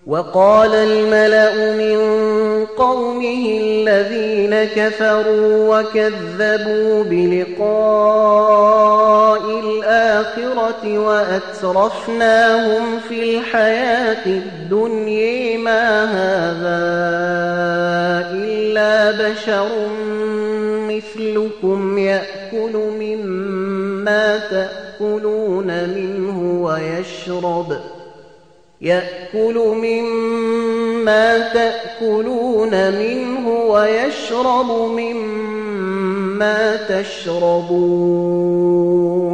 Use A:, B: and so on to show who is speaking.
A: وقال الملأ من قومه الذين كفروا وكذبوا بلقاء الآخرة وأترفناهم في الحياة الدنيا ما هذا إلا بشر مثلكم يأكل مما تأكلون منه ويشرب مما تشربون